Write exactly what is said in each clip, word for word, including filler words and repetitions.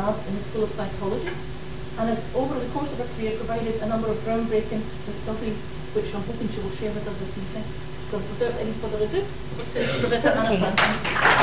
lab in the School of Psychology, and has over the course of her career provided a number of groundbreaking discoveries which I'm hoping she will share with us this evening. So without any further ado, over to Professor Anna Franklin.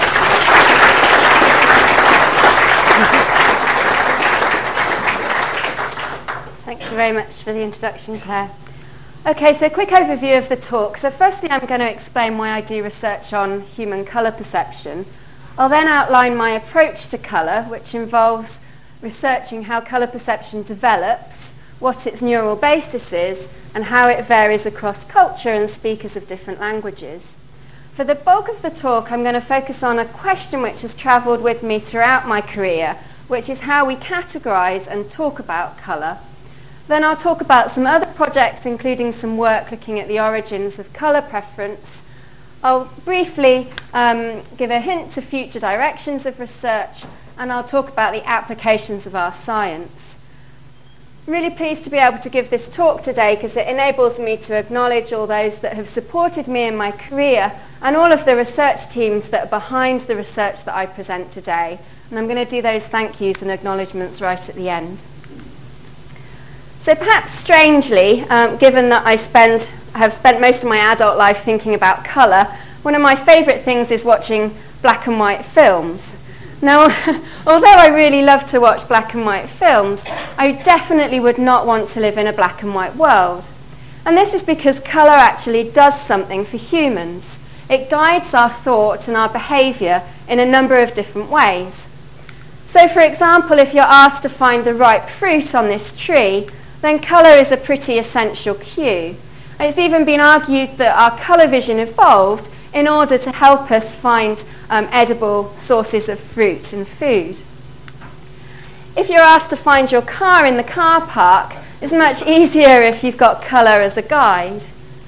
Thank you very much for the introduction, Claire. Okay, so a quick overview of the talk. So firstly, I'm going to explain why I do research on human colour perception. I'll then outline my approach to colour, which involves researching how colour perception develops, what its neural basis is, and how it varies across culture and speakers of different languages. For the bulk of the talk, I'm going to focus on a question which has travelled with me throughout my career, which is how we categorise and talk about colour. Then I'll talk about some other projects, including some work looking at the origins of colour preference. I'll briefly um, give a hint to future directions of research, and I'll talk about the applications of our science. I'm really pleased to be able to give this talk today because it enables me to acknowledge all those that have supported me in my career and all of the research teams that are behind the research that I present today. And I'm going to do those thank yous and acknowledgements right at the end. So perhaps strangely, um, given that I spend, have spent most of my adult life thinking about colour, one of my favourite things is watching black and white films. Now, although I really love to watch black and white films, I definitely would not want to live in a black and white world. And this is because colour actually does something for humans. It guides our thought and our behaviour in a number of different ways. So for example, if you're asked to find the ripe fruit on this tree, then colour is a pretty essential cue. And it's even been argued that our colour vision evolved in order to help us find um, edible sources of fruit and food. If you're asked to find your car in the car park, it's much easier if you've got colour as a guide.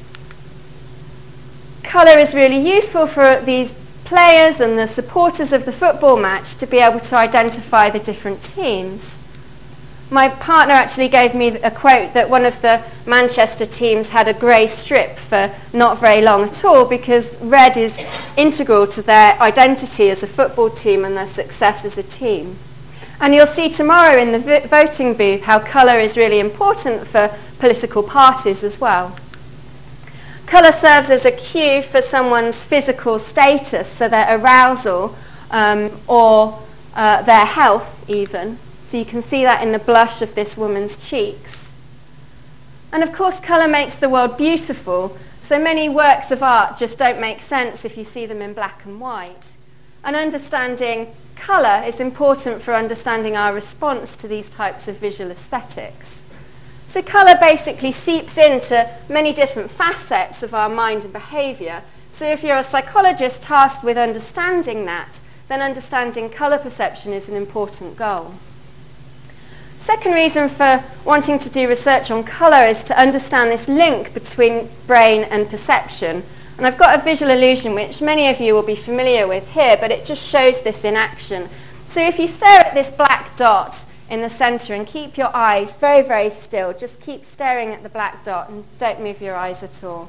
Colour is really useful for these players and the supporters of the football match to be able to identify the different teams. My partner actually gave me a quote that one of the Manchester teams had a grey strip for not very long at all because red is integral to their identity as a football team and their success as a team. And you'll see tomorrow in the v- voting booth how colour is really important for political parties as well. Colour serves as a cue for someone's physical status, so their arousal um, or uh, their health even. So you can see that in the blush of this woman's cheeks. And of course, colour makes the world beautiful, so many works of art just don't make sense if you see them in black and white. And understanding colour is important for understanding our response to these types of visual aesthetics. So colour basically seeps into many different facets of our mind and behaviour. So if you're a psychologist tasked with understanding that, then understanding colour perception is an important goal. Second reason for wanting to do research on colour is to understand this link between brain and perception. And I've got a visual illusion which many of you will be familiar with here, but it just shows this in action. So if you stare at this black dot in the centre and keep your eyes very, very still, just keep staring at the black dot and don't move your eyes at all.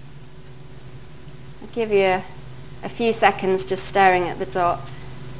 I'll give you a, a few seconds just staring at the dot.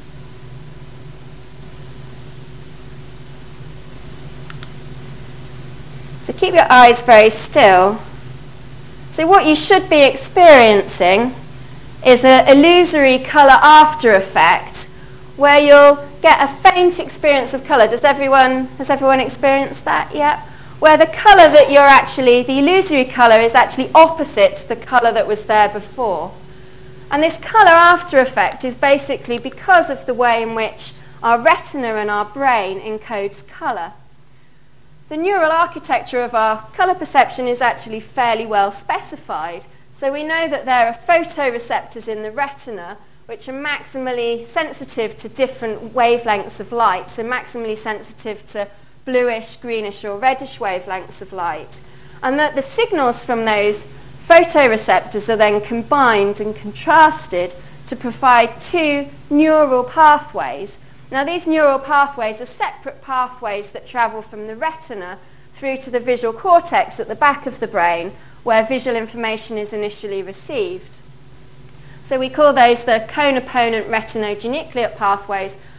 So keep your eyes very still. So what you should be experiencing is an illusory colour after effect where you'll get a faint experience of colour. Does everyone, has everyone experienced that yet? Where the colour that you're actually, the illusory colour is actually opposite the colour that was there before. And this colour after effect is basically because of the way in which our retina and our brain encodes colour. The neural architecture of our colour perception is actually fairly well specified. So we know that there are photoreceptors in the retina which are maximally sensitive to different wavelengths of light, so maximally sensitive to bluish, greenish or reddish wavelengths of light. And that the signals from those photoreceptors are then combined and contrasted to provide two neural pathways. Now these neural pathways are separate pathways that travel from the retina through to the visual cortex at the back of the brain where visual information is initially received. So we call those the cone-opponent retinogenucleate pathways,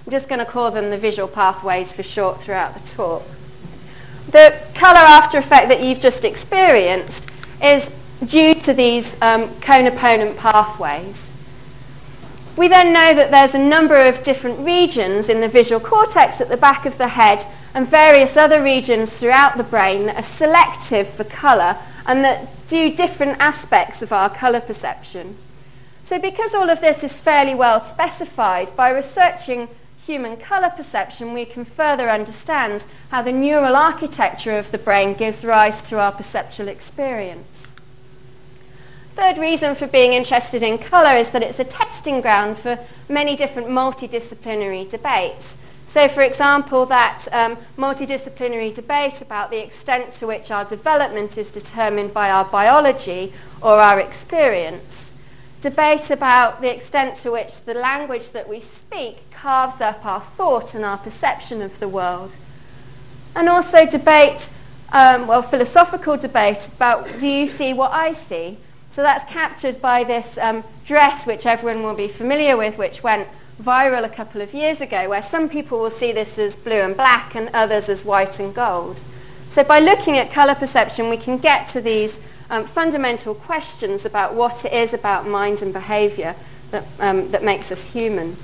I'm just going to call them the visual pathways for short throughout the talk. The colour after effect that you've just experienced is due to these um, cone-opponent pathways. We then know that there's a number of different regions in the visual cortex at the back of the head and various other regions throughout the brain that are selective for colour and that do different aspects of our colour perception. So because all of this is fairly well specified, by researching human colour perception, we can further understand how the neural architecture of the brain gives rise to our perceptual experience. Third reason for being interested in colour is that it's a testing ground for many different multidisciplinary debates. So, for example, that um, multidisciplinary debate about the extent to which our development is determined by our biology or our experience. Debate about the extent to which the language that we speak carves up our thought and our perception of the world. And also debate, um, well, philosophical debate about, do you see what I see? So that's captured by this um, dress, which everyone will be familiar with, which went viral a couple of years ago, where some people will see this as blue and black and others as white and gold. So by looking at colour perception, we can get to these um, fundamental questions about what it is about mind and behaviour that, um, that makes us human.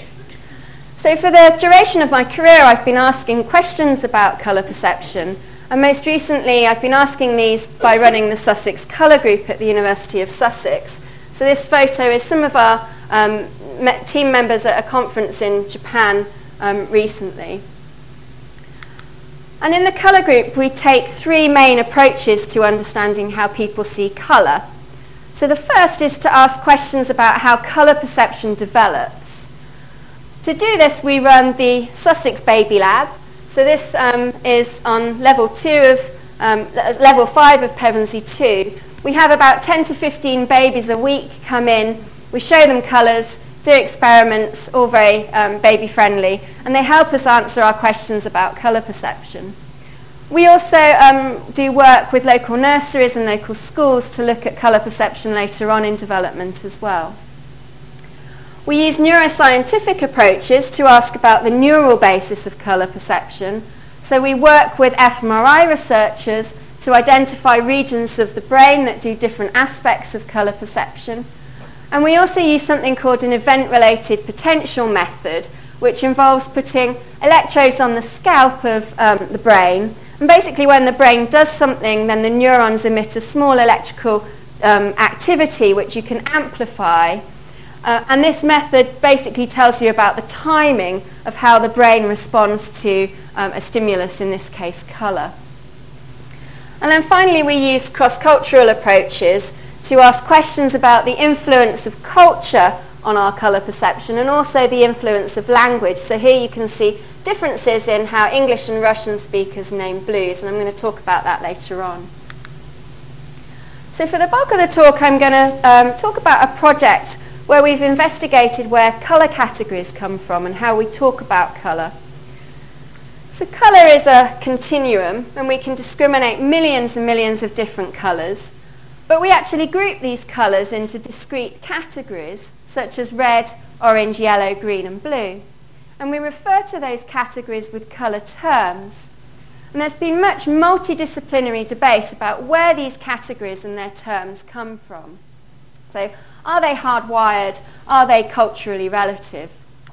So for the duration of my career, I've been asking questions about colour perception. And most recently, I've been asking these by running the Sussex Colour Group at the University of Sussex. So this photo is some of our um, me team members at a conference in Japan um, recently. And in the Colour Group, we take three main approaches to understanding how people see colour. So the first is to ask questions about how colour perception develops. To do this, we run the Sussex Baby Lab. So this um, is on level two of, um, level five of Pevensey two. We have about ten to fifteen babies a week come in. We show them colours, do experiments, all very um, baby friendly, and they help us answer our questions about colour perception. We also um, do work with local nurseries and local schools to look at colour perception later on in development as well. We use neuroscientific approaches to ask about the neural basis of colour perception. So we work with fMRI researchers to identify regions of the brain that do different aspects of colour perception. And we also use something called an event-related potential method, which involves putting electrodes on the scalp of um, the brain. And basically when the brain does something, then the neurons emit a small electrical um, activity which you can amplify. Uh, and this method basically tells you about the timing of how the brain responds to um, a stimulus, in this case colour. And then finally we use cross-cultural approaches to ask questions about the influence of culture on our colour perception and also the influence of language. So here you can see differences in how English and Russian speakers name blues, and I'm going to talk about that later on. So for the bulk of the talk, I'm going to um, talk about a project where we've investigated where colour categories come from and how we talk about colour. So colour is a continuum, and we can discriminate millions and millions of different colours, but we actually group these colours into discrete categories, such as red, orange, yellow, green and blue. And we refer to those categories with colour terms. And there's been much multidisciplinary debate about where these categories and their terms come from. So, are they hardwired? Are they culturally relative?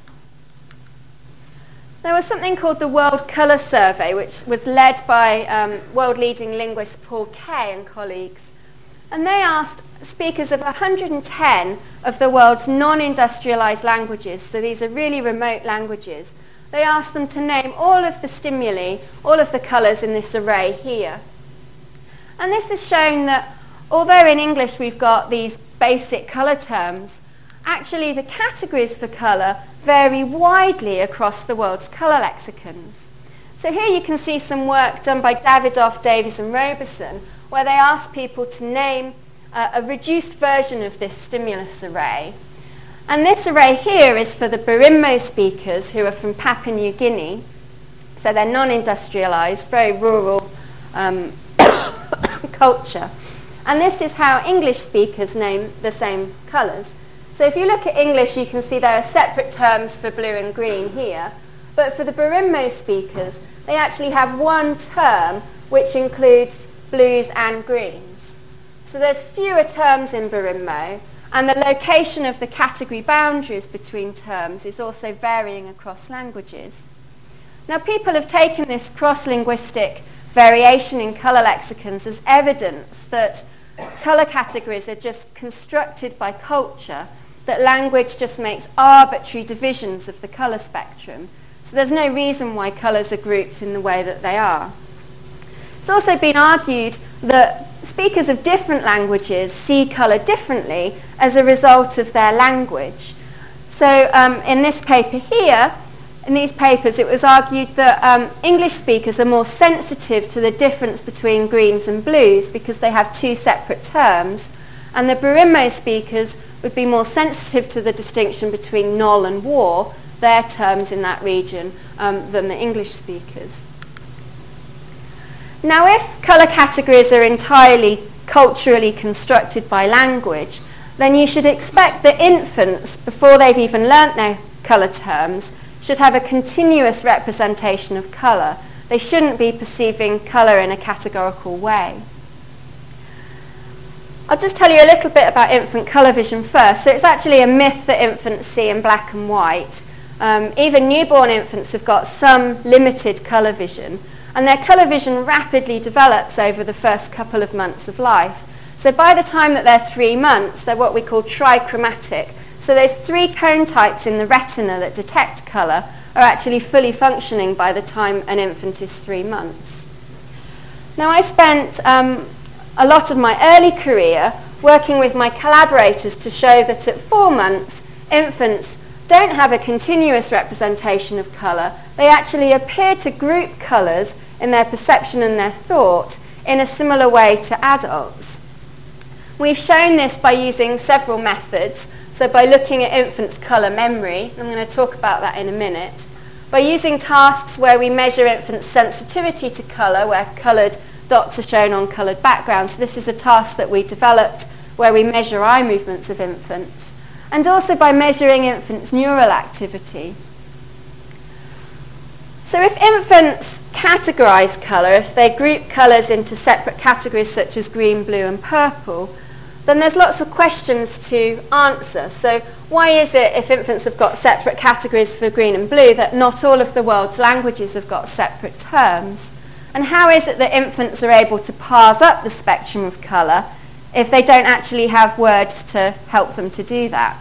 There was something called the World Colour Survey, which was led by um, world-leading linguist Paul Kay and colleagues. And they asked speakers of one hundred ten of the world's non-industrialised languages, so these are really remote languages, they asked them to name all of the stimuli, all of the colours in this array here. And this has shown that although in English we've got these basic colour terms, actually the categories for colour vary widely across the world's colour lexicons. So here you can see some work done by Davidoff, Davies and Robeson, where they asked people to name uh, a reduced version of this stimulus array. And this array here is for the Birimmo speakers who are from Papua New Guinea. So they're non-industrialised, very rural um, culture. And this is how English speakers name the same colours. So if you look at English, you can see there are separate terms for blue and green here. But for the Birimmo speakers, they actually have one term which includes blues and greens. So there's fewer terms in Birimmo, and the location of the category boundaries between terms is also varying across languages. Now, people have taken this cross-linguistic variation in colour lexicons as evidence that colour categories are just constructed by culture, that language just makes arbitrary divisions of the colour spectrum. So there's no reason why colours are grouped in the way that they are. It's also been argued that speakers of different languages see colour differently as a result of their language. So um, in this paper here, in these papers, it was argued that um, English speakers are more sensitive to the difference between greens and blues because they have two separate terms, and the Birimmo speakers would be more sensitive to the distinction between nol and war, their terms in that region, um, than the English speakers. Now, if colour categories are entirely culturally constructed by language, then you should expect that infants, before they've even learnt their colour terms, should have a continuous representation of colour. They shouldn't be perceiving colour in a categorical way. I'll just tell you a little bit about infant colour vision first. So it's actually a myth that infants see in black and white. Um, even newborn infants have got some limited colour vision, and their colour vision rapidly develops over the first couple of months of life. So by the time that they're three months, they're what we call trichromatic. So those three cone types in the retina that detect colour are actually fully functioning by the time an infant is three months. Now, I spent um, a lot of my early career working with my collaborators to show that at four months, infants don't have a continuous representation of colour. They actually appear to group colours in their perception and their thought in a similar way to adults. We've shown this by using several methods. So by looking at infants' colour memory, I'm going to talk about that in a minute, by using tasks where we measure infants' sensitivity to colour, where coloured dots are shown on coloured backgrounds. So this is a task that we developed where we measure eye movements of infants, and also by measuring infants' neural activity. So if infants categorise colour, if they group colours into separate categories such as green, blue and purple, then there's lots of questions to answer. So why is it, if infants have got separate categories for green and blue, that not all of the world's languages have got separate terms? And how is it that infants are able to parse up the spectrum of colour if they don't actually have words to help them to do that?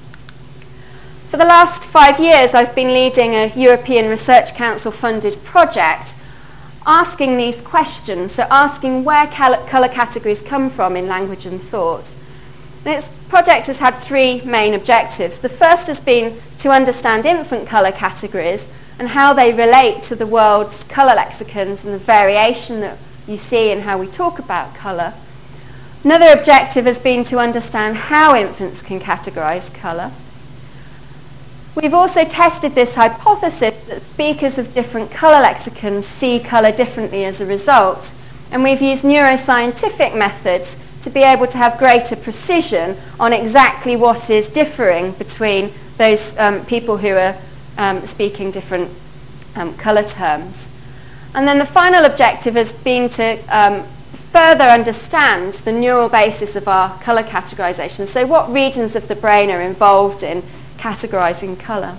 For the last five years, I've been leading a European Research Council funded project asking these questions, so asking where colour categories come from in language and thought. And this project has had three main objectives. The first has been to understand infant colour categories and how they relate to the world's colour lexicons and the variation that you see in how we talk about colour. Another objective has been to understand how infants can categorise colour. We've also tested this hypothesis that speakers of different colour lexicons see colour differently as a result, and we've used neuroscientific methods to be able to have greater precision on exactly what is differing between those um, people who are um, speaking different um, colour terms. And then the final objective has been to um, further understand the neural basis of our colour categorisation, so what regions of the brain are involved in categorising colour.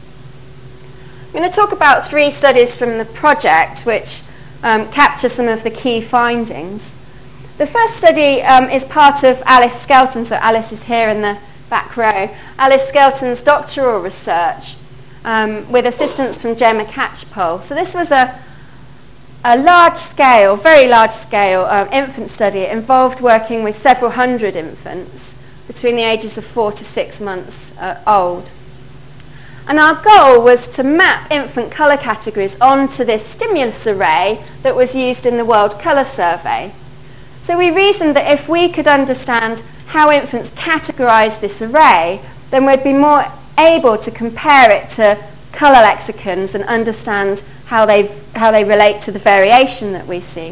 I'm going to talk about three studies from the project which um, capture some of the key findings. The first study um, is part of Alice Skelton, so Alice is here in the back row. Alice Skelton's doctoral research um, with assistance from Gemma Catchpole. So this was a, a large-scale, very large-scale um, infant study. It involved working with several hundred infants between the ages of four to six months uh, old. And our goal was to map infant colour categories onto this stimulus array that was used in the World Colour Survey. So we reasoned that if we could understand how infants categorise this array, then we'd be more able to compare it to colour lexicons and understand how, they've, how they relate to the variation that we see.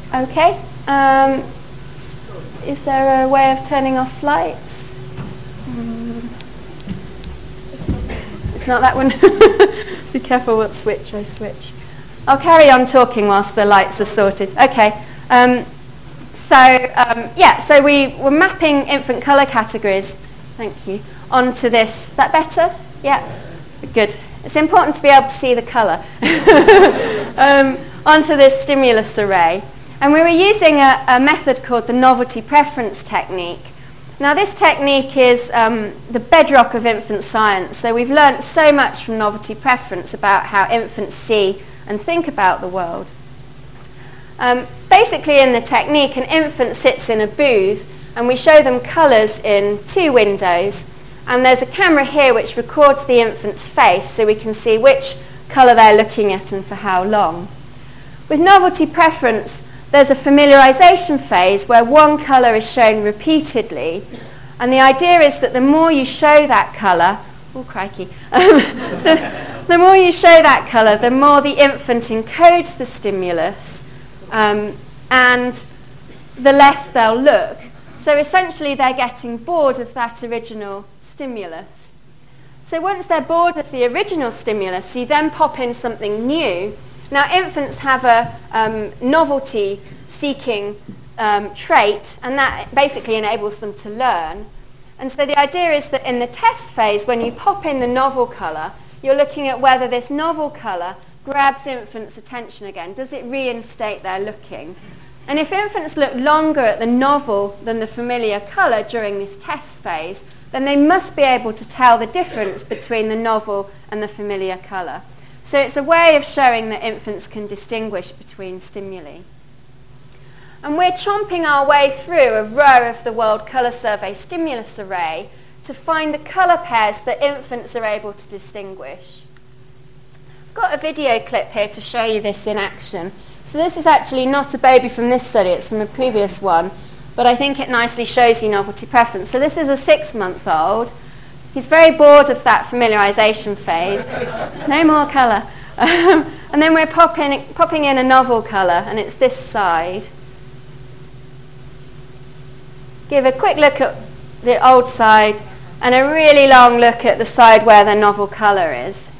Okay. Um, is there a way of turning off lights? Mm. It's not that one. Be careful what switch I switch. I'll carry on talking whilst the lights are sorted. Okay. Um, so, um, yeah, so we were mapping infant colour categories, thank you, onto this. Is that better? Yeah? Good. It's important to be able to see the colour. um, onto this stimulus array. And we were using a, a method called the novelty preference technique. Now this technique is um, the bedrock of infant science. So we've learnt so much from novelty preference about how infants see and think about the world. Um, basically in the technique, an infant sits in a booth and we show them colours in two windows. And there's a camera here which records the infant's face so we can see which colour they're looking at and for how long. With novelty preference, there's a familiarisation phase where one colour is shown repeatedly. And the idea is that the more you show that colour, oh crikey, the, the more you show that colour, the more the infant encodes the stimulus um, and the less they'll look. So essentially they're getting bored of that original stimulus. So once they're bored of the original stimulus, you then pop in something new. Now infants have a um, novelty-seeking um, trait, and that basically enables them to learn. And so the idea is that in the test phase, when you pop in the novel colour, you're looking at whether this novel colour grabs infants' attention again. Does it reinstate their looking? And if infants look longer at the novel than the familiar colour during this test phase, then they must be able to tell the difference between the novel and the familiar colour. So it's a way of showing that infants can distinguish between stimuli. And we're chomping our way through a row of the World Colour Survey stimulus array to find the colour pairs that infants are able to distinguish. I've got a video clip here to show you this in action. So this is actually not a baby from this study, it's from a previous one, but I think it nicely shows you novelty preference. So this is a six-month-old. He's very bored of that familiarisation phase. No more colour. Um, and then we're popping, popping in a novel colour, and it's this side. Give a quick look at the old side, and a really long look at the side where the novel colour is.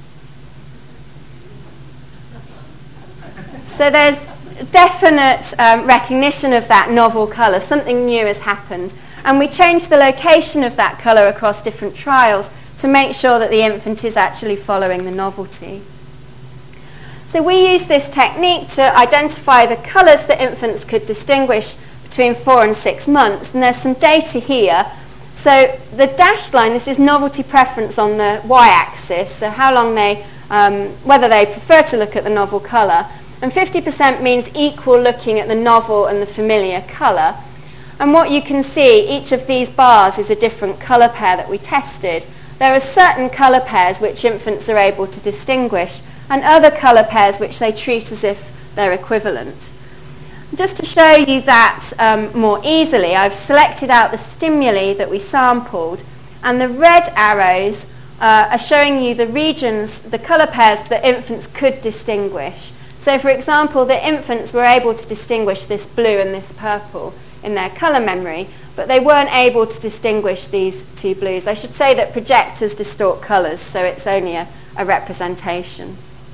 So there's definite um, recognition of that novel colour. Something new has happened. And we changed the location of that colour across different trials to make sure that the infant is actually following the novelty. So we use this technique to identify the colours that infants could distinguish between four and six months. And there's some data here. So the dashed line, this is novelty preference on the y-axis, so how long they, um, whether they prefer to look at the novel colour. And fifty percent means equal looking at the novel and the familiar colour. And what you can see, each of these bars is a different colour pair that we tested. There are certain colour pairs which infants are able to distinguish, and other colour pairs which they treat as if they're equivalent. Just to show you that um, more easily, I've selected out the stimuli that we sampled, and the red arrows uh, are showing you the regions, the colour pairs that infants could distinguish. So for example, the infants were able to distinguish this blue and this purple in their colour memory, but they weren't able to distinguish these two blues. I should say that projectors distort colours, so it's only a, a representation.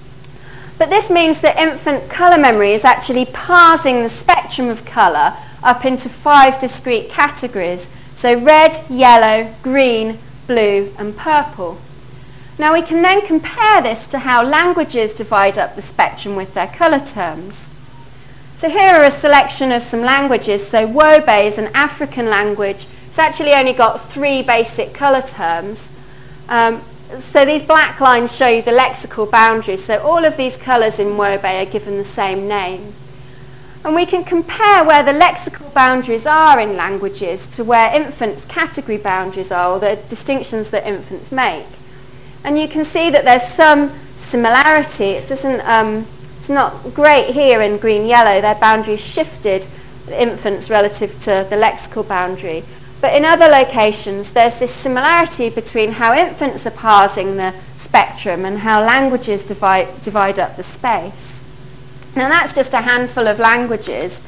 But this means that infant colour memory is actually parsing the spectrum of colour up into five discrete categories, so red, yellow, green, blue and purple. Now we can then compare this to how languages divide up the spectrum with their colour terms. So here are a selection of some languages. So Wobe is an African language. It's actually only got three basic colour terms. Um, so these black lines show you the lexical boundaries. So all of these colours in Wobe are given the same name. And we can compare where the lexical boundaries are in languages to where infants' category boundaries are, or the distinctions that infants make. And you can see that there's some similarity. It doesn't... Um, It's not great here in green-yellow. Their boundaries shifted, the infants, relative to the lexical boundary. But in other locations, there's this similarity between how infants are parsing the spectrum and how languages divide, divide up the space. Now that's just a handful of languages.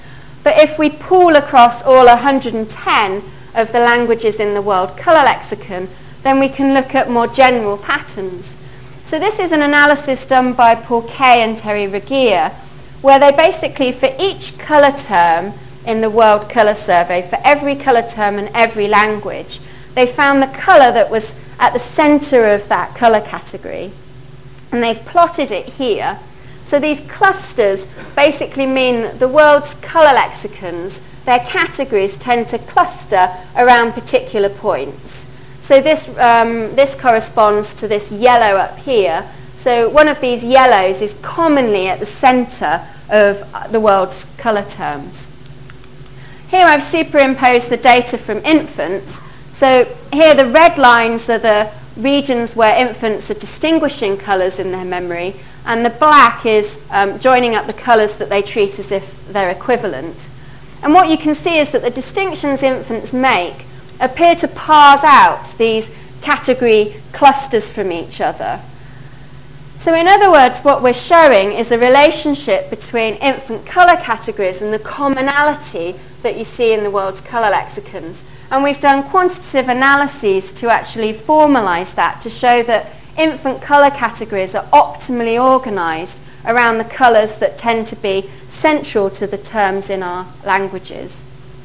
But if we pool across all one hundred ten of the languages in the World Colour Lexicon, then we can look at more general patterns. So this is an analysis done by Paul Kay and Terry Regier, where they basically, for each colour term in the World Colour Survey, for every colour term in every language, they found the colour that was at the centre of that colour category. And they've plotted it here. So these clusters basically mean that the world's colour lexicons, their categories tend to cluster around particular points. So this, um, this corresponds to this yellow up here. So one of these yellows is commonly at the centre of the world's colour terms. Here I've superimposed the data from infants. So here the red lines are the regions where infants are distinguishing colours in their memory, and the black is um, joining up the colours that they treat as if they're equivalent. And what you can see is that the distinctions infants make appear to parse out these category clusters from each other. So in other words, what we're showing is a relationship between infant colour categories and the commonality that you see in the world's colour lexicons. And we've done quantitative analyses to actually formalise that, to show that infant colour categories are optimally organised around the colours that tend to be central to the terms in our languages.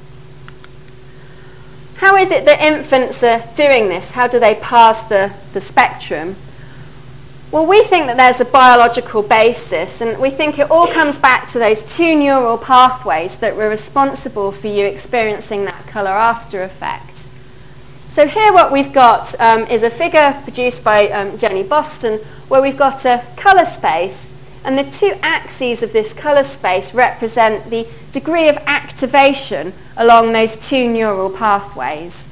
How is it that infants are doing this? How do they parse the, the spectrum? Well, we think that there's a biological basis, and we think it all comes back to those two neural pathways that were responsible for you experiencing that colour after effect. So here what we've got um, is a figure produced by um, Jenny Boston, where we've got a colour space, and the two axes of this colour space represent the degree of activation along those two neural pathways.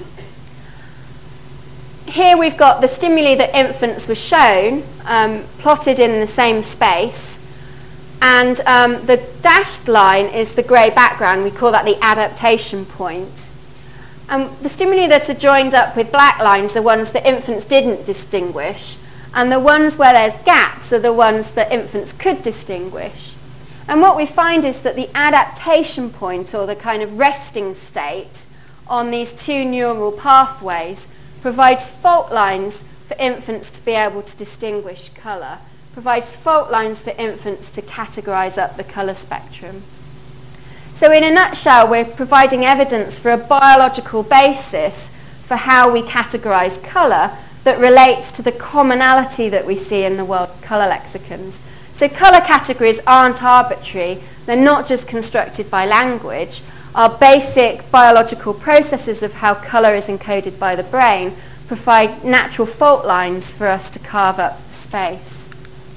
Here we've got the stimuli that infants were shown, um, plotted in the same space, and um, the dashed line is the grey background. We call that the adaptation point. And the stimuli that are joined up with black lines are ones that infants didn't distinguish, and the ones where there's gaps are the ones that infants could distinguish. And what we find is that the adaptation point, or the kind of resting state on these two neural pathways, provides fault lines for infants to be able to distinguish colour, provides fault lines for infants to categorise up the colour spectrum. So in a nutshell, we're providing evidence for a biological basis for how we categorise colour that relates to the commonality that we see in the world colour lexicons. So colour categories aren't arbitrary, they're not just constructed by language. Our basic biological processes of how colour is encoded by the brain provide natural fault lines for us to carve up the space.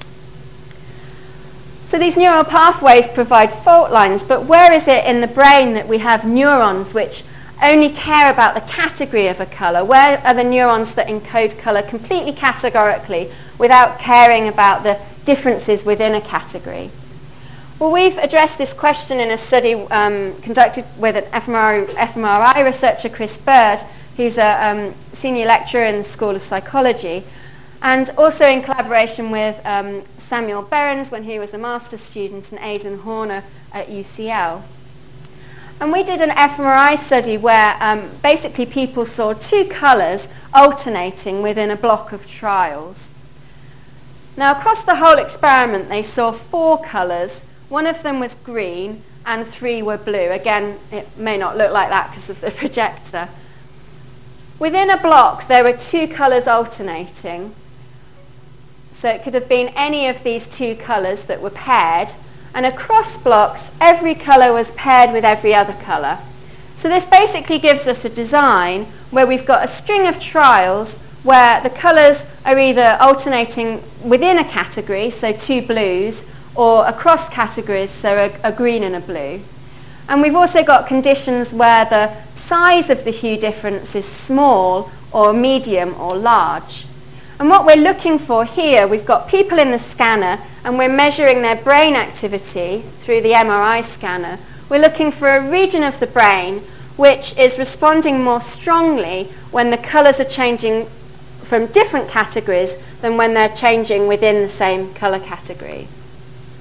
So these neural pathways provide fault lines, but where is it in the brain that we have neurons which only care about the category of a colour? Where are the neurons that encode colour completely categorically without caring about the differences within a category? Well, we've addressed this question in a study um, conducted with an F M R I researcher, Chris Bird, who's a um, senior lecturer in the School of Psychology, and also in collaboration with um, Samuel Behrens when he was a master's student, and Aidan Horner at U C L. And we did an F M R I study where um, basically people saw two colours alternating within a block of trials. Now, across the whole experiment, they saw four colours. One of them was green and three were blue. Again, it may not look like that because of the projector. Within a block, there were two colours alternating. So it could have been any of these two colours that were paired. And across blocks, every colour was paired with every other colour. So this basically gives us a design where we've got a string of trials where the colours are either alternating within a category, so two blues, or across categories, so a, a green and a blue. And we've also got conditions where the size of the hue difference is small or medium or large. And what we're looking for here, we've got people in the scanner and we're measuring their brain activity through the M R I scanner. We're looking for a region of the brain which is responding more strongly when the colours are changing from different categories than when they're changing within the same colour category.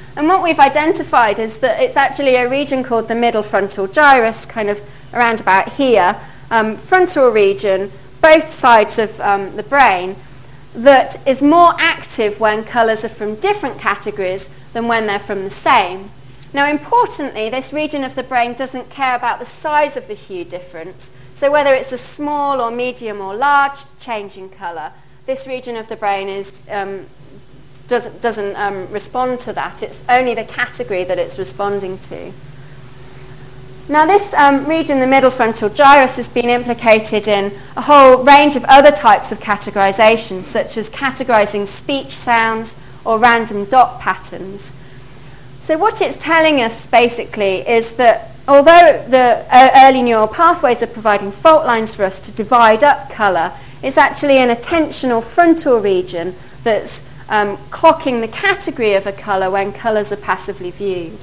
And what we've identified is that it's actually a region called the middle frontal gyrus, kind of around about here, um, frontal region, both sides of um, the brain, that is more active when colours are from different categories than when they're from the same. Now, importantly, this region of the brain doesn't care about the size of the hue difference. So whether it's a small or medium or large change in colour, this region of the brain is, um, doesn't, doesn't um, respond to that. It's only the category that it's responding to. Now, this um, region, the middle frontal gyrus, has been implicated in a whole range of other types of categorization, such as categorizing speech sounds or random dot patterns. So what it's telling us, basically, is that although the uh, early neural pathways are providing fault lines for us to divide up colour, it's actually an attentional frontal region that's um, clocking the category of a colour when colours are passively viewed.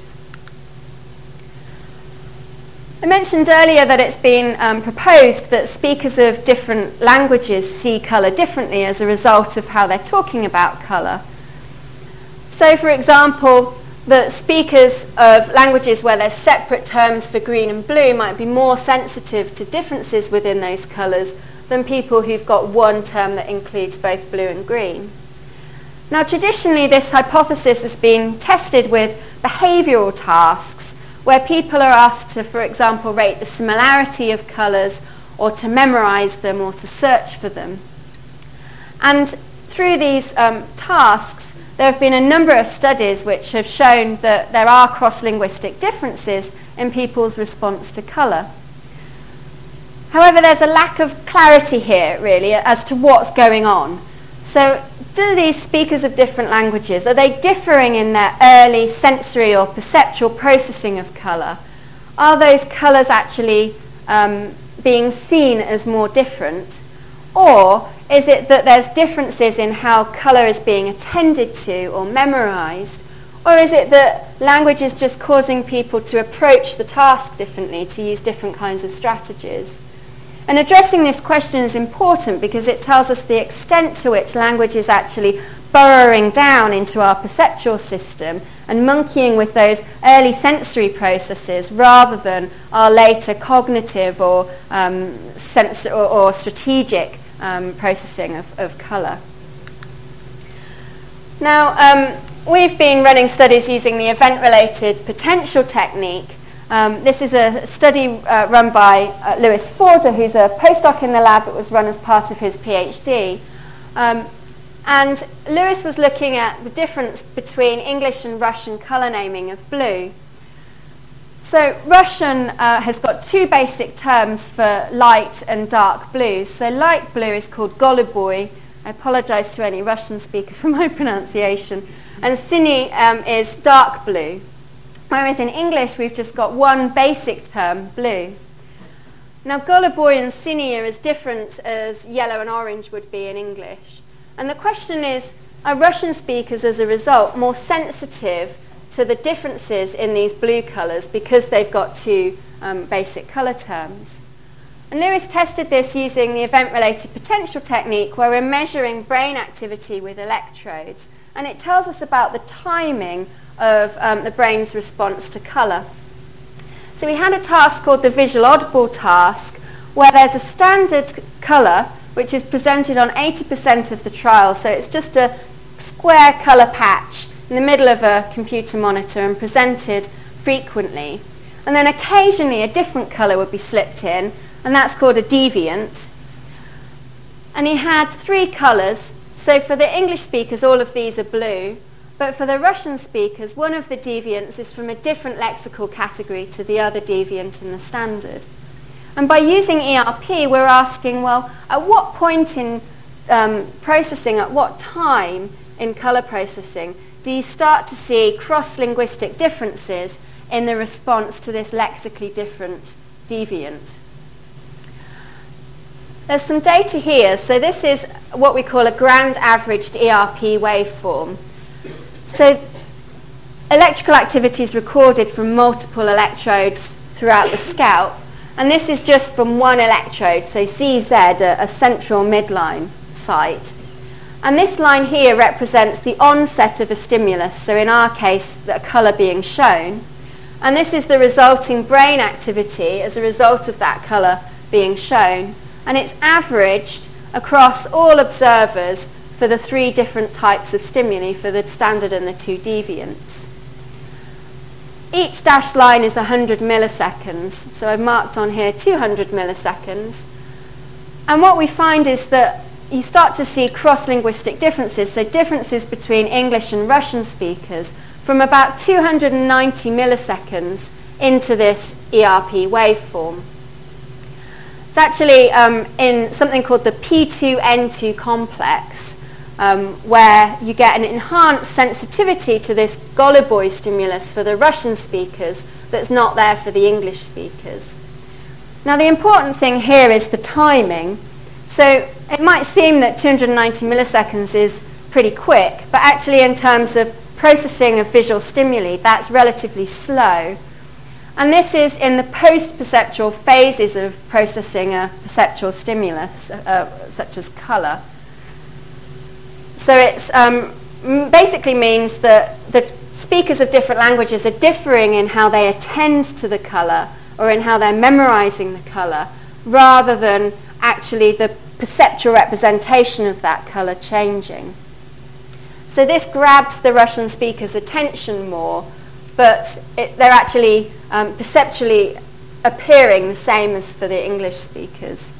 I mentioned earlier that it's been um, proposed that speakers of different languages see colour differently as a result of how they're talking about colour. So, for example, that speakers of languages where there's separate terms for green and blue might be more sensitive to differences within those colours than people who've got one term that includes both blue and green. Now, traditionally, this hypothesis has been tested with behavioural tasks, where people are asked to, for example, rate the similarity of colours, or to memorise them, or to search for them. And through these um, tasks, there have been a number of studies which have shown that there are cross-linguistic differences in people's response to colour. However, there's a lack of clarity here, really, as to what's going on. So, do these speakers of different languages, are they differing in their early sensory or perceptual processing of colour? Are those colours actually um, being seen as more different? Or is it that there's differences in how colour is being attended to or memorised? Or is it that language is just causing people to approach the task differently, to use different kinds of strategies? And addressing this question is important because it tells us the extent to which language is actually burrowing down into our perceptual system and monkeying with those early sensory processes rather than our later cognitive or, um, sens- or, or strategic um, processing of, of colour. Now, um, we've been running studies using the event-related potential technique. Um, this is a study uh, run by uh, Lewis Forder, who's a postdoc in the lab. It was run as part of his PhD. Um, and Lewis was looking at the difference between English and Russian colour naming of blue. So Russian uh, has got two basic terms for light and dark blues. So light blue is called goluboy. I apologise to any Russian speaker for my pronunciation. And sini um, is dark blue. Whereas in English, we've just got one basic term, blue. Now, goluboy and sini are as different as yellow and orange would be in English. And the question is, are Russian speakers, as a result, more sensitive to the differences in these blue colours because they've got two um, basic colour terms? And Lewis tested this using the event-related potential technique, where we're measuring brain activity with electrodes. And it tells us about the timing of um, the brain's response to colour. So we had a task called the visual audible task, where there's a standard colour which is presented on eighty percent of the trial. So it's just a square colour patch in the middle of a computer monitor and presented frequently. And then occasionally a different colour would be slipped in, and that's called a deviant. And he had three colours. So for the English speakers, all of these are blue. But for the Russian speakers, one of the deviants is from a different lexical category to the other deviant in the standard. And by using E R P, we're asking, well, at what point in um, processing, at what time in colour processing, do you start to see cross-linguistic differences in the response to this lexically different deviant? There's some data here. So this is what we call a grand averaged E R P waveform. So electrical activity is recorded from multiple electrodes throughout the scalp, and this is just from one electrode, so Z Z, a, a central midline site. And this line here represents the onset of a stimulus, so in our case, a colour being shown. And this is the resulting brain activity as a result of that colour being shown. And it's averaged across all observers for the three different types of stimuli, for the standard and the two deviants. Each dashed line is one hundred milliseconds, so I've marked on here two hundred milliseconds. And what we find is that you start to see cross-linguistic differences, so differences between English and Russian speakers from about two hundred ninety milliseconds into this E R P waveform. It's actually um, in something called the P two N two complex, um, where you get an enhanced sensitivity to this Goluboy stimulus for the Russian speakers that's not there for the English speakers. Now the important thing here is the timing. So it might seem that two hundred ninety milliseconds is pretty quick, but actually in terms of processing of visual stimuli, that's relatively slow. And this is in the post-perceptual phases of processing a perceptual stimulus, uh, such as colour. So it um, basically means that the speakers of different languages are differing in how they attend to the colour or in how they're memorising the colour, rather than actually the perceptual representation of that colour changing. So this grabs the Russian speaker's attention more, but it, they're actually um, perceptually appearing the same as for the English speakers.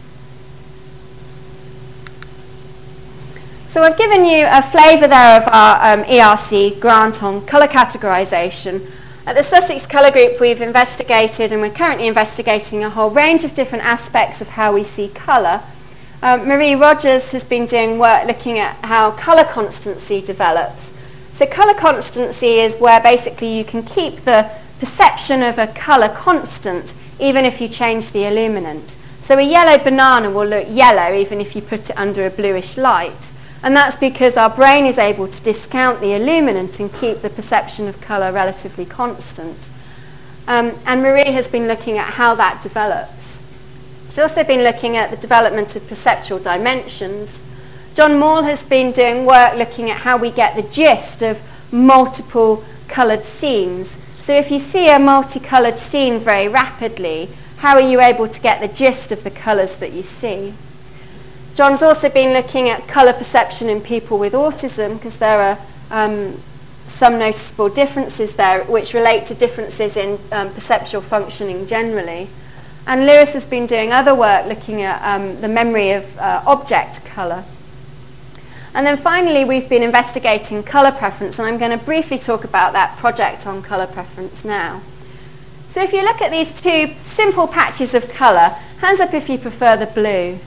So I've given you a flavour there of our um, E R C grant on colour categorisation. At the Sussex Colour Group, we've investigated, and we're currently investigating, a whole range of different aspects of how we see colour. Um, Marie Rogers has been doing work looking at how colour constancy develops. So colour constancy is where basically you can keep the perception of a colour constant even if you change the illuminant. So a yellow banana will look yellow even if you put it under a bluish light. And that's because our brain is able to discount the illuminant and keep the perception of colour relatively constant. Um, and Marie has been looking at how that develops. She's also been looking at the development of perceptual dimensions. John Maul has been doing work looking at how we get the gist of multiple coloured scenes. So if you see a multicoloured scene very rapidly, how are you able to get the gist of the colours that you see? John's also been looking at colour perception in people with autism, because there are um, some noticeable differences there which relate to differences in um, perceptual functioning generally. And Lewis has been doing other work looking at um, the memory of uh, object colour. And then finally, we've been investigating colour preference, and I'm going to briefly talk about that project on colour preference now. So if you look at these two simple patches of colour, hands up if you prefer the blue.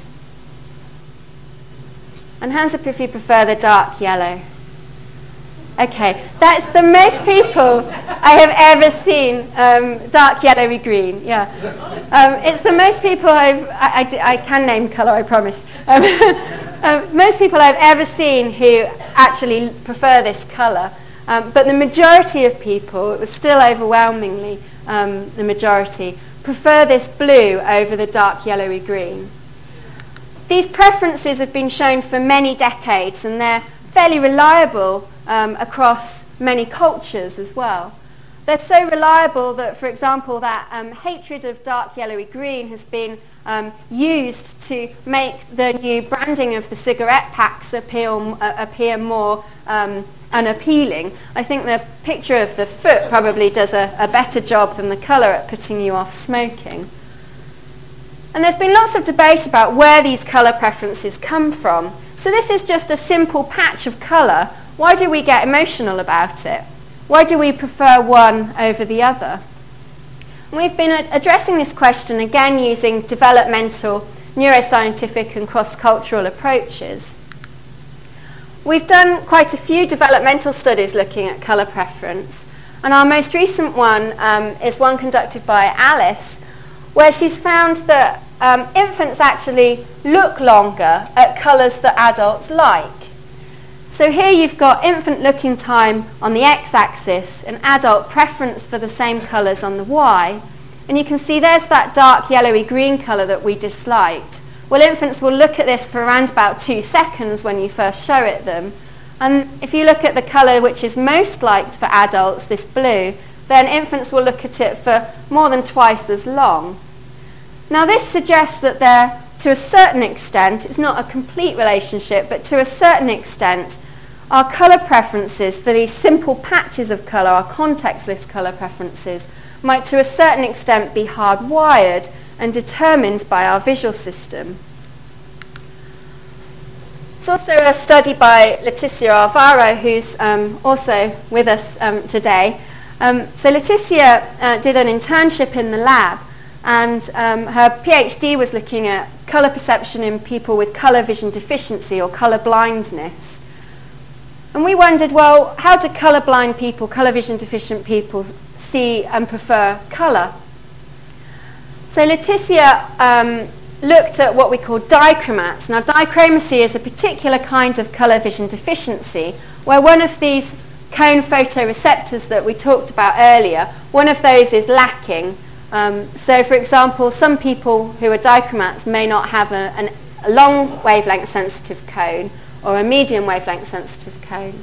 And hands up if you prefer the dark yellow. Okay, that's the most people I have ever seen, um, dark yellowy green, yeah. Um, it's the most people I've, I, I, I can name colour, I promise. Um, um, most people I've ever seen who actually prefer this colour. Um, but the majority of people, it was still overwhelmingly um, the majority, prefer this blue over the dark yellowy green. These preferences have been shown for many decades, and they're fairly reliable um, across many cultures as well. They're so reliable that, for example, that um, hatred of dark yellowy green has been um, used to make the new branding of the cigarette packs appear, uh, appear more um, unappealing. I think the picture of the foot probably does a, a better job than the colour at putting you off smoking. And there's been lots of debate about where these colour preferences come from. So this is just a simple patch of colour. Why do we get emotional about it? Why do we prefer one over the other? And we've been ad- addressing this question again using developmental, neuroscientific and cross-cultural approaches. We've done quite a few developmental studies looking at colour preference, and our most recent one um, is one conducted by Alice, where she's found that um, infants actually look longer at colours that adults like. So here you've got infant looking time on the x-axis and adult preference for the same colours on the y. And you can see there's that dark yellowy green colour that we disliked. Well, infants will look at this for around about two seconds when you first show it them. And if you look at the colour which is most liked for adults, this blue, then infants will look at it for more than twice as long. Now this suggests that there, to a certain extent, it's not a complete relationship, but to a certain extent, our colour preferences for these simple patches of colour, our contextless colour preferences, might to a certain extent be hardwired and determined by our visual system. It's also a study by Leticia Alvaro, who's um, also with us um, today. Um, so Leticia uh, did an internship in the lab, and um, her PhD was looking at colour perception in people with colour vision deficiency or colour blindness. And we wondered, well, how do colour-blind people, colour vision deficient people, see and prefer colour? So Leticia um, looked at what we call dichromats. Now, dichromacy is a particular kind of colour vision deficiency where one of these cone photoreceptors that we talked about earlier, one of those is lacking. Um, so, for example, some people who are dichromats may not have a, an, a long wavelength sensitive cone or a medium wavelength sensitive cone.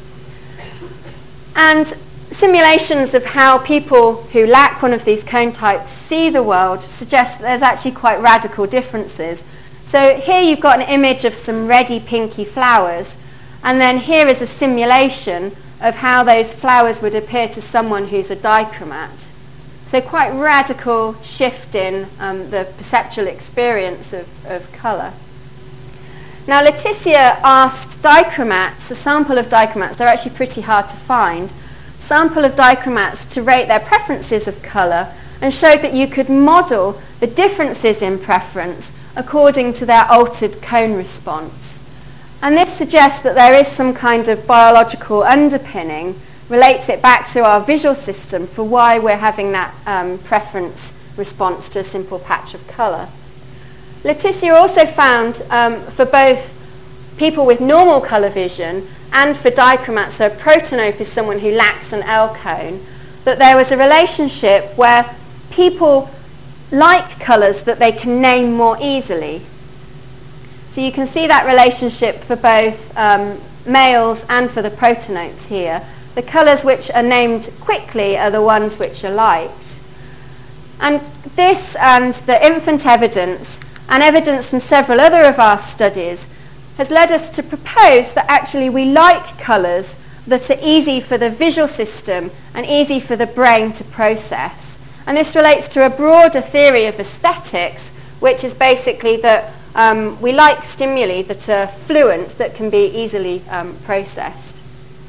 And simulations of how people who lack one of these cone types see the world suggest that there's actually quite radical differences. So here you've got an image of some reddy pinky flowers, and then here is a simulation of how those flowers would appear to someone who's a dichromat. So quite radical shift in um, the perceptual experience of, of colour. Now Leticia asked dichromats, a sample of dichromats, they're actually pretty hard to find, sample of dichromats to rate their preferences of colour, and showed that you could model the differences in preference according to their altered cone response. And this suggests that there is some kind of biological underpinning, relates it back to our visual system for why we're having that um, preference response to a simple patch of colour. Leticia also found um, for both people with normal colour vision and for dichromats, so a protanope is someone who lacks an L cone, that there was a relationship where people like colours that they can name more easily. So you can see that relationship for both um, males and for the protanopes here. The colours which are named quickly are the ones which are liked. And this and the infant evidence and evidence from several other of our studies has led us to propose that actually we like colours that are easy for the visual system and easy for the brain to process. And this relates to a broader theory of aesthetics, which is basically that um, we like stimuli that are fluent, that can be easily um, processed.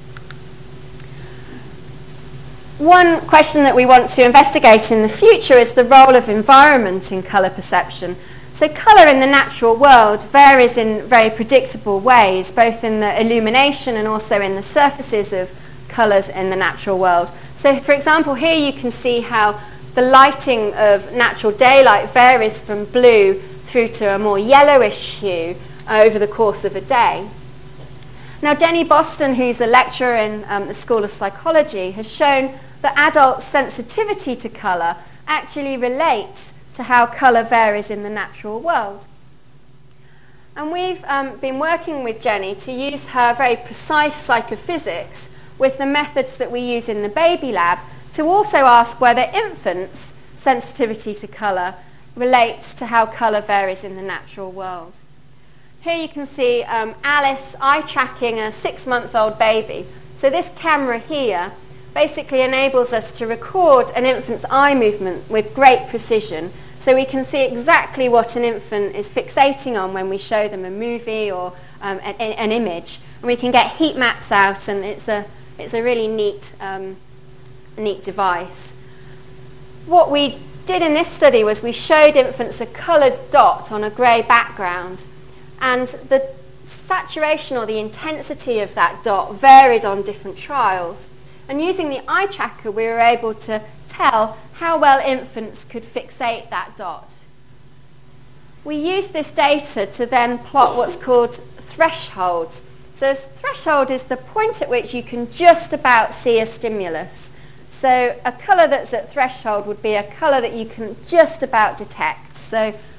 One question that we want to investigate in the future is the role of environment in colour perception. So colour in the natural world varies in very predictable ways, both in the illumination and also in the surfaces of colours in the natural world. So for example, here you can see how the lighting of natural daylight varies from blue through to a more yellowish hue uh, over the course of a day. Now Jenny Boston, who's a lecturer in um, the School of Psychology, has shown that adult sensitivity to colour actually relates to how colour varies in the natural world. And we've um, been working with Jenny to use her very precise psychophysics with the methods that we use in the baby lab to also ask whether infants' sensitivity to colour relates to how colour varies in the natural world. Here you can see um, Alice eye tracking a six-month-old baby. So this camera here basically enables us to record an infant's eye movement with great precision, so we can see exactly what an infant is fixating on when we show them a movie or um, an, an image. And we can get heat maps out, and it's a, it's a really neat, um, neat device. What we did in this study was we showed infants a coloured dot on a grey background, and the saturation or the intensity of that dot varied on different trials. And using the eye tracker, we were able to tell how well infants could fixate that dot. We used this data to then plot what's called thresholds. So a threshold is the point at which you can just about see a stimulus. So a colour that's at threshold would be a colour that you can just about detect. So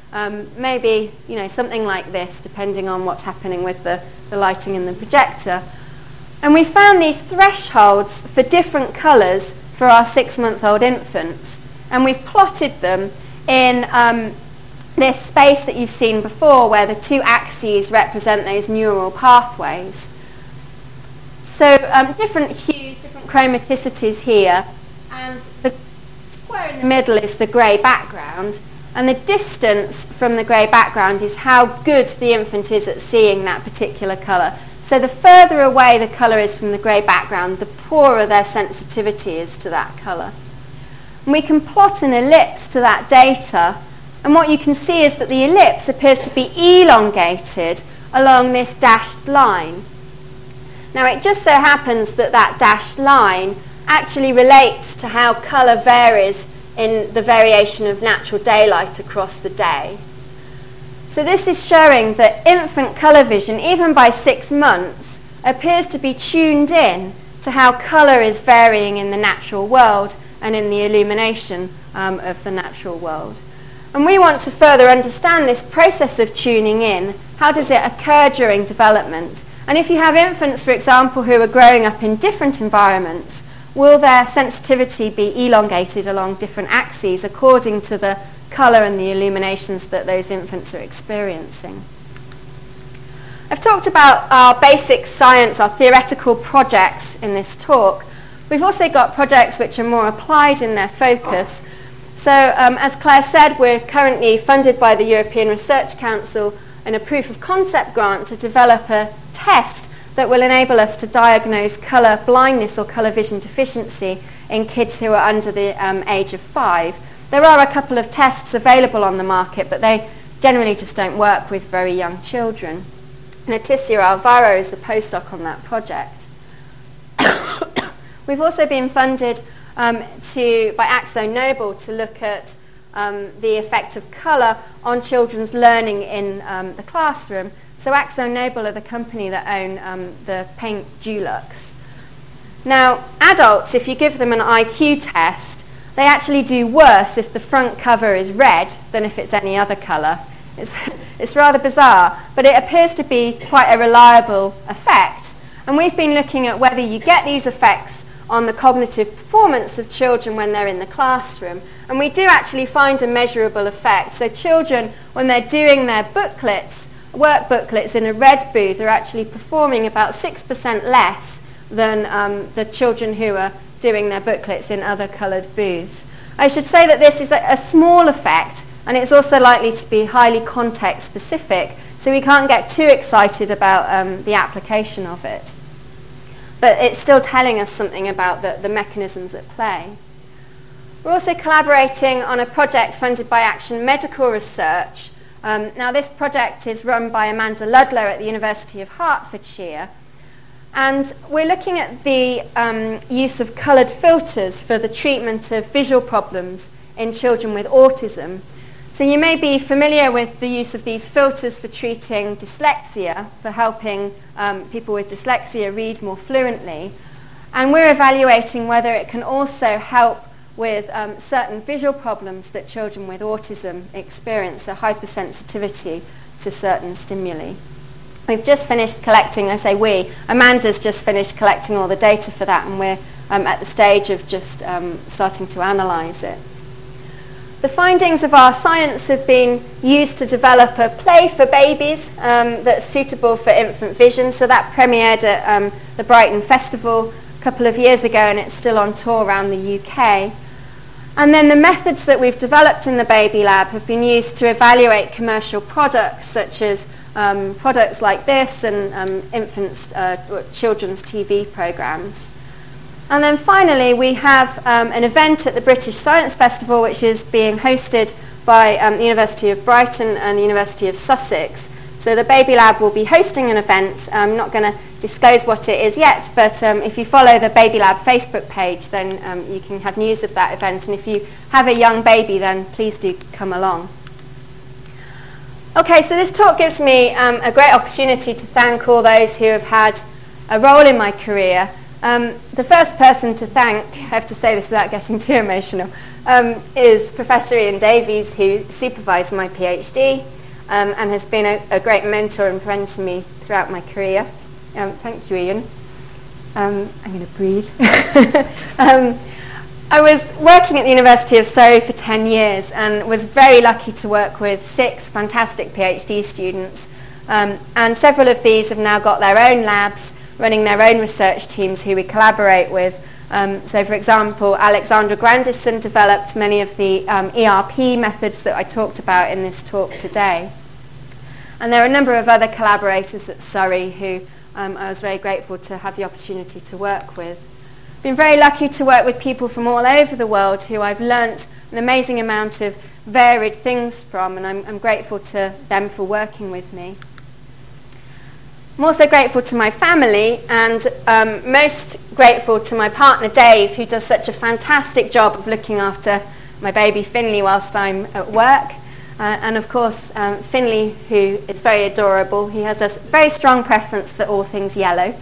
Um, maybe, you know, something like this, depending on what's happening with the, the lighting in the projector. And we found these thresholds for different colours for our six-month-old infants. And we've plotted them in um, this space that you've seen before, where the two axes represent those neural pathways. So um, different hues, different chromaticities here, and the square in the middle is the grey background, and the distance from the grey background is how good the infant is at seeing that particular colour. So the further away the colour is from the grey background, the poorer their sensitivity is to that colour. And we can plot an ellipse to that data, and what you can see is that the ellipse appears to be elongated along this dashed line. Now it just so happens that that dashed line actually relates to how colour varies in the variation of natural daylight across the day. So this is showing that infant colour vision, even by six months, appears to be tuned in to how colour is varying in the natural world and in the illumination um, of the natural world. And we want to further understand this process of tuning in. How does it occur during development? And if you have infants, for example, who are growing up in different environments, will their sensitivity be elongated along different axes according to the colour and the illuminations that those infants are experiencing? I've talked about our basic science, our theoretical projects in this talk. We've also got projects which are more applied in their focus. So um, as Claire said, we're currently funded by the European Research Council in a proof of concept grant to develop a test that will enable us to diagnose colour blindness or colour vision deficiency in kids who are under the um, age of five. There are a couple of tests available on the market, but they generally just don't work with very young children. Leticia Alvaro is the postdoc on that project. We've also been funded um, to, by AkzoNobel to look at um, the effect of colour on children's learning in um, the classroom. So AkzoNobel are the company that own um, the paint Dulux. Now, adults, if you give them an I Q test, they actually do worse if the front cover is red than if it's any other colour. It's, it's rather bizarre, but it appears to be quite a reliable effect. And we've been looking at whether you get these effects on the cognitive performance of children when they're in the classroom. And we do actually find a measurable effect. So children, when they're doing their booklets, work booklets in a red booth, are actually performing about six percent less than um, the children who are doing their booklets in other coloured booths. I should say that this is a, a small effect, and it's also likely to be highly context specific, so we can't get too excited about um, the application of it. But it's still telling us something about the, the mechanisms at play. We're also collaborating on a project funded by Action Medical Research. Um, now this project is run by Amanda Ludlow at the University of Hertfordshire, and we're looking at the um, use of coloured filters for the treatment of visual problems in children with autism. So you may be familiar with the use of these filters for treating dyslexia, for helping um, people with dyslexia read more fluently, and we're evaluating whether it can also help with um, certain visual problems that children with autism experience, a hypersensitivity to certain stimuli. We've just finished collecting, I say we, Amanda's just finished collecting all the data for that, and we're um, at the stage of just um, starting to analyse it. The findings of our science have been used to develop a play for babies um, that's suitable for infant vision. So that premiered at um, the Brighton Festival a couple of years ago, and it's still on tour around the U K. And then the methods that we've developed in the Baby Lab have been used to evaluate commercial products, such as um, products like this and um, infants, uh, children's T V programmes. And then finally, we have um, an event at the British Science Festival, which is being hosted by um, the University of Brighton and the University of Sussex. So the Baby Lab will be hosting an event. I'm not going to disclose what it is yet, but um, if you follow the Baby Lab Facebook page, then um, you can have news of that event. And if you have a young baby, then please do come along. Okay, so this talk gives me um, a great opportunity to thank all those who have had a role in my career. Um, the first person to thank, I have to say this without getting too emotional, um, is Professor Ian Davies, who supervised my PhD um, and has been a, a great mentor and friend to me throughout my career. Um, thank you, Ian. Um, I'm going to breathe. um, I was working at the University of Surrey for ten years and was very lucky to work with six fantastic PhD students. Um, and several of these have now got their own labs, running their own research teams who we collaborate with. Um, so for example, Alexandra Grandison developed many of the um, E R P methods that I talked about in this talk today. And there are a number of other collaborators at Surrey who um, I was very grateful to have the opportunity to work with. Been very lucky to work with people from all over the world who I've learnt an amazing amount of varied things from, and I'm, I'm grateful to them for working with me. I'm also grateful to my family, and um, most grateful to my partner Dave, who does such a fantastic job of looking after my baby Finley whilst I'm at work. Uh, and of course, um, Finley, who is very adorable. He has a very strong preference for all things yellow.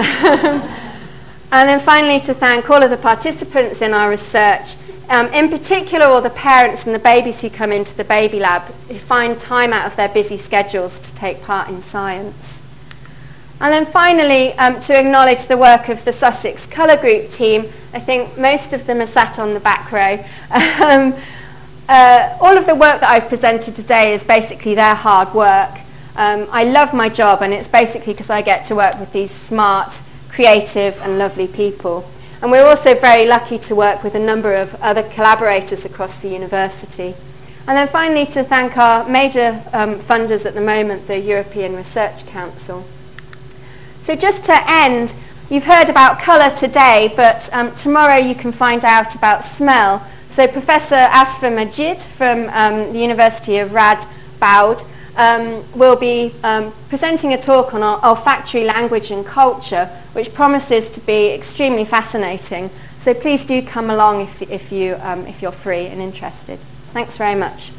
And then finally, to thank all of the participants in our research, um, in particular all the parents and the babies who come into the baby lab, who find time out of their busy schedules to take part in science. And then finally, um, to acknowledge the work of the Sussex Colour Group team. I think most of them are sat on the back row. um, uh, all of the work that I've presented today is basically their hard work. Um, I love my job, and it's basically because I get to work with these smart, creative and lovely people. And we're also very lucky to work with a number of other collaborators across the university. And then finally, to thank our major um, funders at the moment, the European Research Council. So just to end, you've heard about colour today, but um, tomorrow you can find out about smell. So Professor Asfa Majid from um, the University of Radboud um, will be um, presenting a talk on olfactory language and culture, which promises to be extremely fascinating. So please do come along if, if, you, um, if you're free and interested. Thanks very much.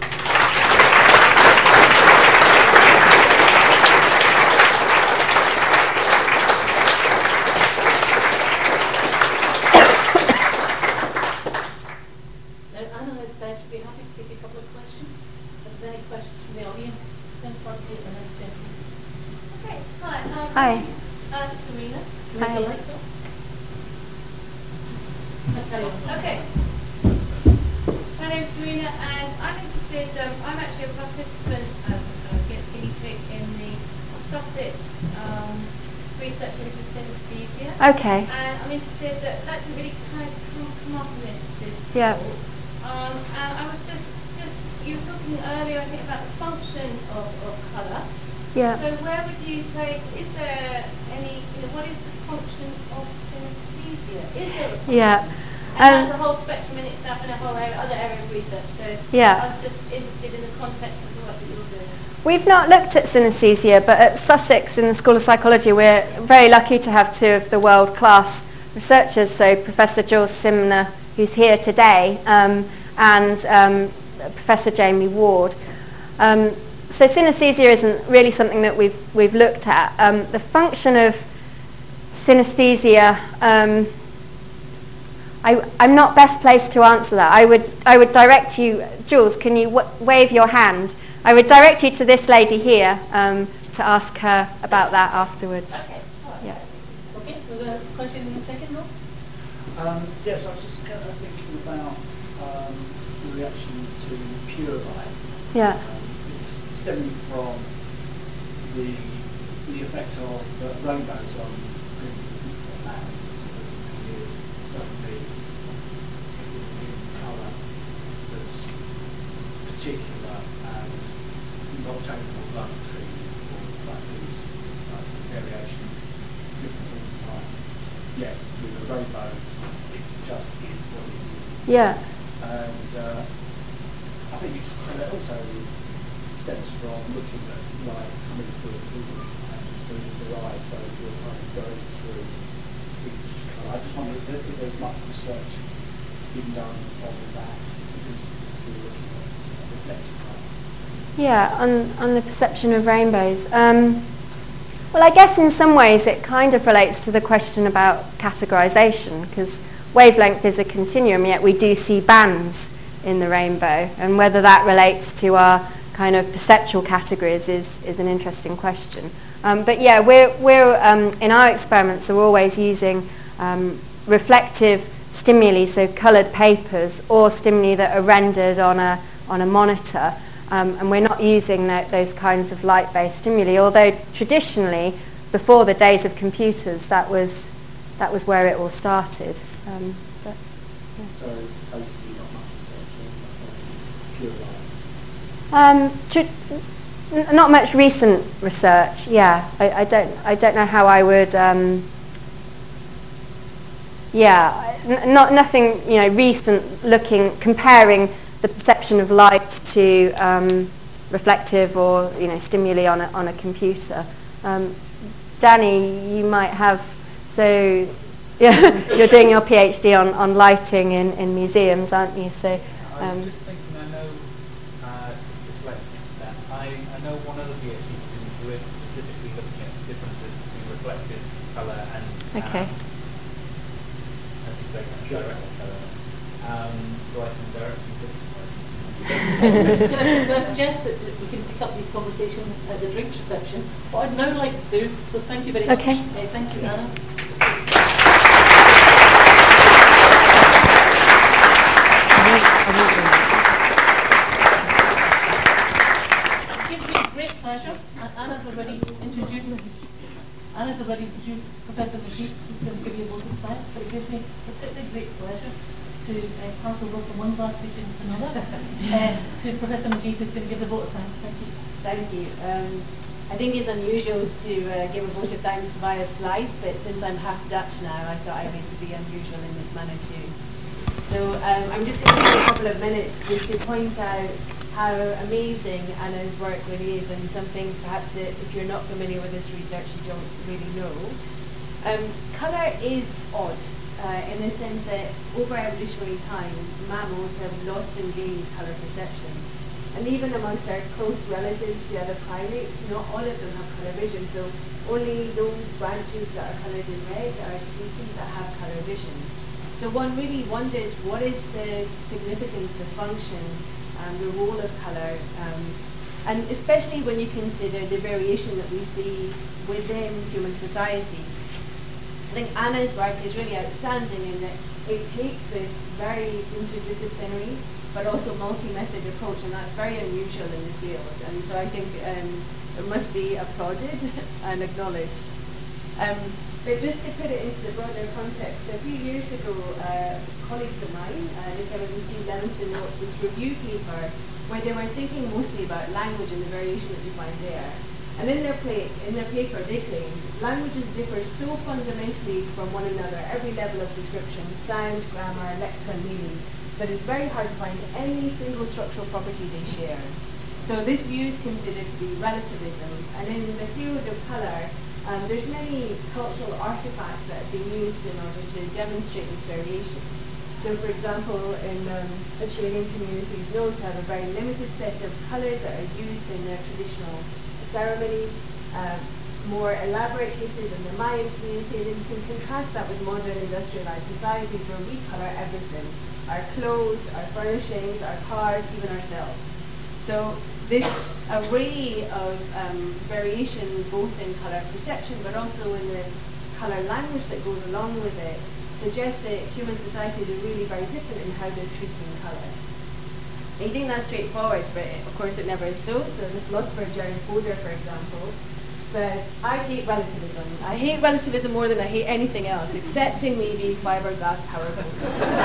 Hi. Uh, Serena. Hi. Okay. My name's Serena, and I'm interested. Um, I'm actually a participant, um, a guinea pig in the Sussex um, research into synesthesia. Okay. And I'm interested that that didn't really kind of come, come up in this this Yeah. talk. Um, and I was just just you were talking earlier, I think, about the function of, of colour. Yeah. So where would you place, is there any, you know, what is the function of synesthesia? Is there a function? Yeah. And Um, that's a whole spectrum in itself and a whole area, other area of research. So Yeah. I was just interested in the context of the work that you're doing. We've not looked at synesthesia, but at Sussex in the School of Psychology, we're very lucky to have two of the world-class researchers. So Professor Jules Simner, who's here today, um, and um, Professor Jamie Ward. Um, so synesthesia isn't really something that we've we've looked at. Um, the function of synesthesia, um, I, I'm not best placed to answer that. I would I would direct you, Jules. Can you w wave your hand? I would direct you to this lady here um, to ask her about that afterwards. Okay. All right. Yeah. Okay. We'll go question in a second, no? Um, yes, I was just kind of thinking about um, the reaction to pure light. Yeah. Um, it's stemming from the the effect of uh, rainbows on, for instance, land. So you suddenly in colour that's particular and not changeable like a tree or like these like variation different all the time. Yeah, with a rainbow, it just is what it is. Yeah. And uh, I think it's, and it also stems from looking at light coming through a prism and through the eye, so you're kind of going through each colour. I just wonder if, if there's much research being done on that, because we're looking at reflected light. Yeah, on, on the perception of rainbows. Um, Well, I guess in some ways it kind of relates to the question about categorization, because wavelength is a continuum, yet we do see bands in the rainbow, and whether that relates to our kind of perceptual categories is, is an interesting question. Um, but yeah, we're, we're um, in our experiments are always using um, reflective stimuli, so coloured papers, or stimuli that are rendered on a, on a monitor. Um, and we're not using that, those kinds of light-based stimuli, although traditionally, before the days of computers, that was, that was where it all started. Um, but, yeah. So basically not much research, pure light. Um, tr- n- not much recent research, yeah. I, I, don't, I don't know how I would... Um, yeah, n- not, nothing you know, recent looking, comparing the perception of light to um, reflective or you know stimuli on a, on a computer. Um, Danny, you might have, so yeah, you're doing your PhD on, on lighting in, in museums, aren't you? So, um, I was just thinking, I know, uh, reflecting that, I, I know one other PhD student who is specifically looking at differences between reflective colour and, okay. um, as you say, kind of direct colour. Um, so I can directly put can, I, can I suggest that we can pick up these conversations at the drinks reception? What I'd now like to do, so thank you very okay. much. Uh, thank you, Anna. It gives me great pleasure. Anna's already introduced. Anna's already introduced Professor McGee, who's going to give you a vote of thanks, but it gives me particularly great pleasure to uh, pass over from one glass speaker to another, uh, to Professor McGee, who's going to give the vote of thanks. Thank you. Thank you. Um, I think it's unusual to uh, give a vote of thanks via slides, but since I'm half Dutch now, I thought I need to be unusual in this manner too. So um, I'm just going to take a couple of minutes just to point out how amazing Anna's work really is, and some things perhaps that if you're not familiar with this research you don't really know. Um, colour is odd. Uh, in the sense that over evolutionary time, mammals have lost and gained colour perception. And even amongst our close relatives, the other primates, not all of them have colour vision. So only those branches that are coloured in red are species that have colour vision. So one really wonders what is the significance, the function, um, the role of colour, um, and especially when you consider the variation that we see within human societies. I think Anna's work is really outstanding in that it takes this very interdisciplinary but also multi-method approach, and that's very unusual in the field, and so I think um, it must be applauded and acknowledged. Um, but just to put it into the broader context, a few years ago uh, colleagues of mine, uh, Nick Evans and Steve Levinson, wrote this review paper where they were thinking mostly about language and the variation that we find there. And in their, play, in their paper, they claimed languages differ so fundamentally from one another, every level of description, sound, grammar, lexicon, meaning, that it's very hard to find any single structural property they share. So this view is considered to be relativism. And in the field of colour, um, there's many cultural artifacts that have been used in order to demonstrate this variation. So for example, in um, Australian communities known to have a very limited set of colours that are used in their traditional ceremonies, uh, more elaborate cases in the Mayan community, and you can contrast that with modern industrialized societies where we colour everything. Our clothes, our furnishings, our cars, even ourselves. So this array of um, variation both in colour perception but also in the colour language that goes along with it suggests that human societies are really very different in how they're treating colour. You think that's straightforward, but of course it never is so. So the philosopher Jerry Fodor, for example, says, I hate relativism. I hate relativism more than I hate anything else, excepting maybe fiberglass power boats.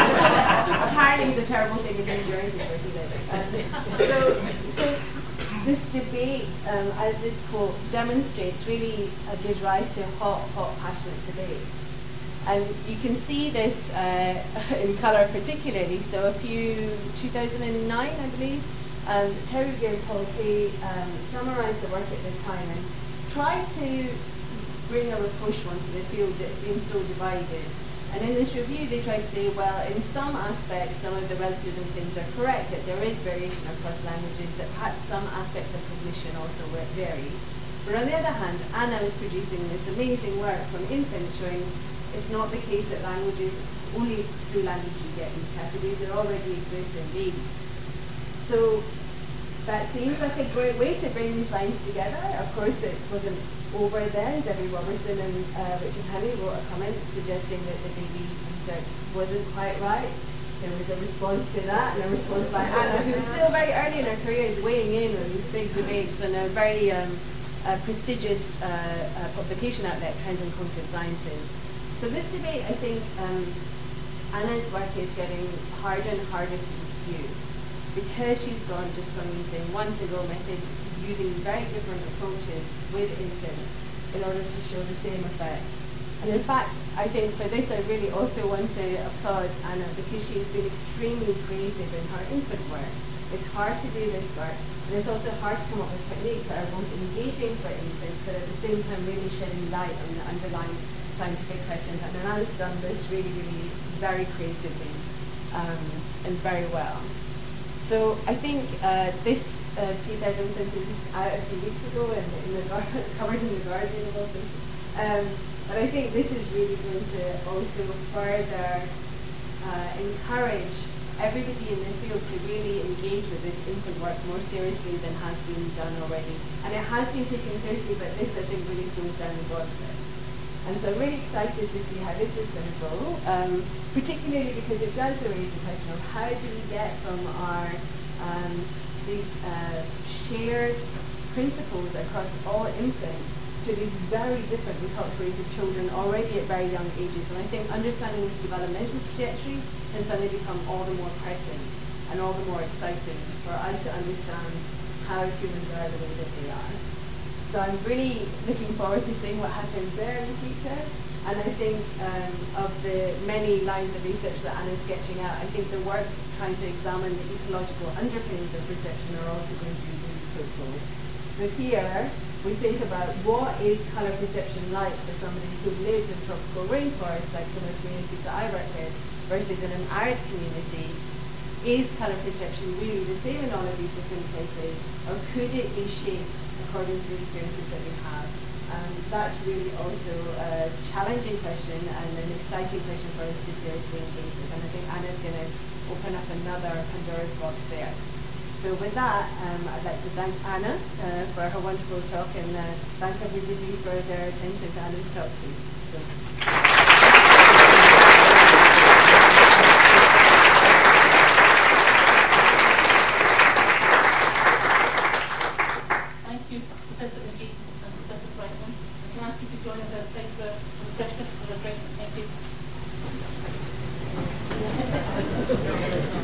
Apparently it's a terrible thing in New Jersey where he lives. Um, so, so this debate, um, as this quote demonstrates, really uh, gives rise to hot, hot, passionate debate. And you can see this uh, in colour particularly. So a few, two thousand nine, I believe, um, Terry Gear and Paul Kay um, summarised the work at the time and tried to bring a rapprochement onto the field that's been so divided. And in this review they tried to say, well, in some aspects some of the relativism things are correct, that there is variation across languages, that perhaps some aspects of cognition also vary. But on the other hand, Anna is producing this amazing work from infants showing it's not the case that languages, only through language you get these categories that already exist in babies. So that seems like a great way to bring these lines together. Of course, it wasn't over then. Debbie Robertson and uh, Richard Hanley wrote a comment suggesting that the baby research wasn't quite right. There was a response to that, and a response by Anna, who was still very early in her career, is weighing in on these big debates and a very um, uh, prestigious uh, uh, publication outlet, Trends in Cognitive Sciences. So this debate, I think, um, Anna's work is getting harder and harder to dispute, because she's gone just from using one single method, using very different approaches with infants in order to show the same effects. And in fact, I think for this I really also want to applaud Anna, because she's been extremely creative in her infant work. It's hard to do this work, and it's also hard to come up with techniques that are both engaging for infants, but at the same time really shedding light on the underlying scientific questions. And Anna's done this really, really very creatively um, and very well. So I think uh, this uh, two thousand was released out a few weeks ago and in the covered in the Guardian of all things. Um, but I think this is really going to also further uh, encourage everybody in the field to really engage with this infant work more seriously than has been done already. And it has been taken seriously, but this I think really goes down the gauntlet. And so I'm really excited to see how this is going to go, um, particularly because it does raise the question of how do we get from our um, these uh, shared principles across all infants to these very different enculturated children already at very young ages. And I think understanding this developmental trajectory has suddenly become all the more pressing and all the more exciting for us to understand how humans are the way that they are. So I'm really looking forward to seeing what happens there in the future. And I think um, of the many lines of research that Anna's sketching out, I think the work trying to examine the ecological underpinnings of perception are also going to be really fruitful. So here we think about what is colour perception like for somebody who lives in tropical rainforests, like some of the communities that I work with, versus in an arid community. Is colour perception really the same in all of these different places, or could it be shaped according to the experiences that we have? Um, that's really also a challenging question and an exciting question for us to seriously engage with. And I think Anna's going to open up another Pandora's box there. So with that, um, I'd like to thank Anna uh, for her wonderful talk, and uh, thank everybody for their attention to Anna's talk too. So. Thank you, Professor McGee and Professor Brightman. I can ask you to join us outside for refreshment for the break. Thank you.